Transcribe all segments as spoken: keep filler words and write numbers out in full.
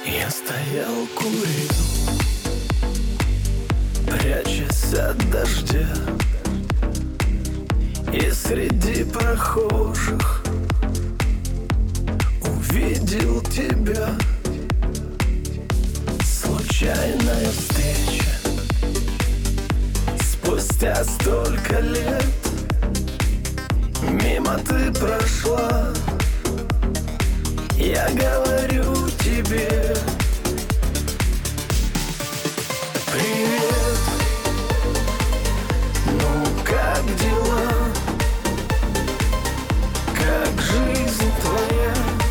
Я стоял, курил, прячась от дождя, и среди прохожих увидел тебя. Случайная встреча, спустя столько лет мимо ты прошла. Я говорю тебе: привет, ну как дела? Как жизнь твоя?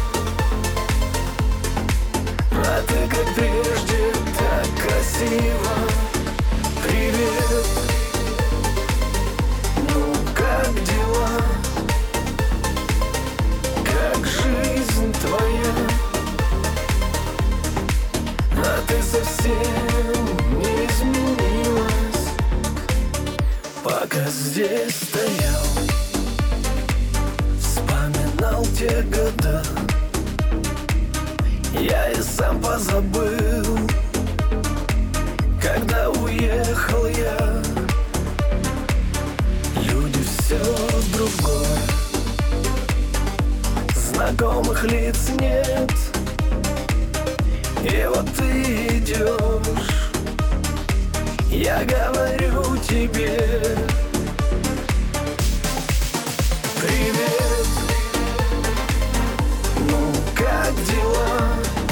А ты как прежде, так красиво. Привет, ну как дела? Как жизнь твоя? А ты совсем не изменилась. Пока здесь стоял, вспоминал те года, я и сам позабыл, когда уехал я. Люди все другое, знакомых лиц нет. И вот ты идешь, я говорю тебе: привет, ну как дела?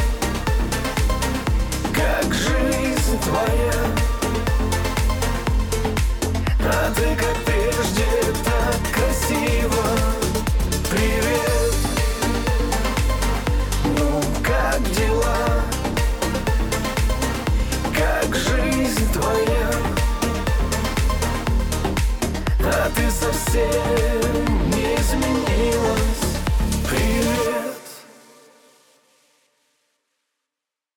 Как жизнь твоя? А ты как прежде, так красиво. Привет, ну как дела? Как жизнь твоя? А ты совсем не изменилась.